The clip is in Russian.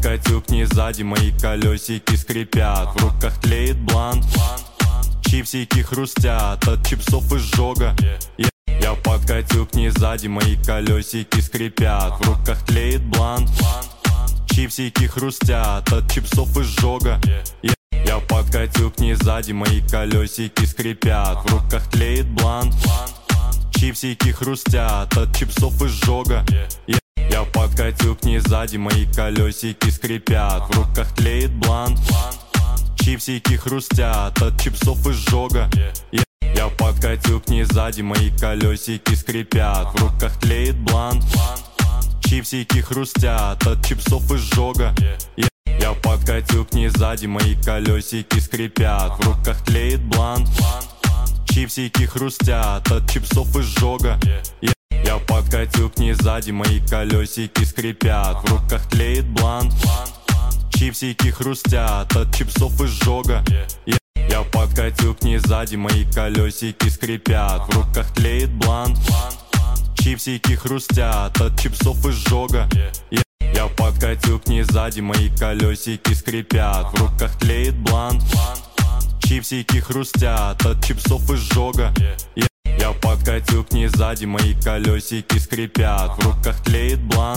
подкатил к ней сзади, мои колесики скрипят. В руках тлеет блант, чипсики хрустят от чипсов изжога. Я подкатил к ней сзади, мои колесики скрипят. В руках тлеет блант, чипсики хрустят от чипсов изжога. Я подкатил к ней сзади, мои колесики скрипят. В руках тлеет блант, чипсики хрустят от чипсов изжога. Я подкатил к ней сзади, мои колесики скрипят. В руках тлеет блант, чипсики хрустят от чипсов изжога. Я подкатил к ней сзади, мои колесики скрипят. В руках тлеет блант, чипсики хрустят от чипсов изжога. Я подкатил к ней сзади, мои колесики скрипят. В руках тлеет блант, чипсики хрустят от чипсов изжога. Я подкатил к ней сзади, мои колесики скрипят. В руках тлеет блант, чипсики хрустят от чипсов изжога. Я подкатил к ней сзади, мои колесики скрипят. В руках тлеет блант, чипсики хрустят от чипсов изжога. Я подкатил к ней сзади, мои колесики скрипят. В руках тлеет блант, чипсики хрустят от чипсов изжога. Я подкатил к ней сзади, мои колесики скрипят. В руках тлеет блант,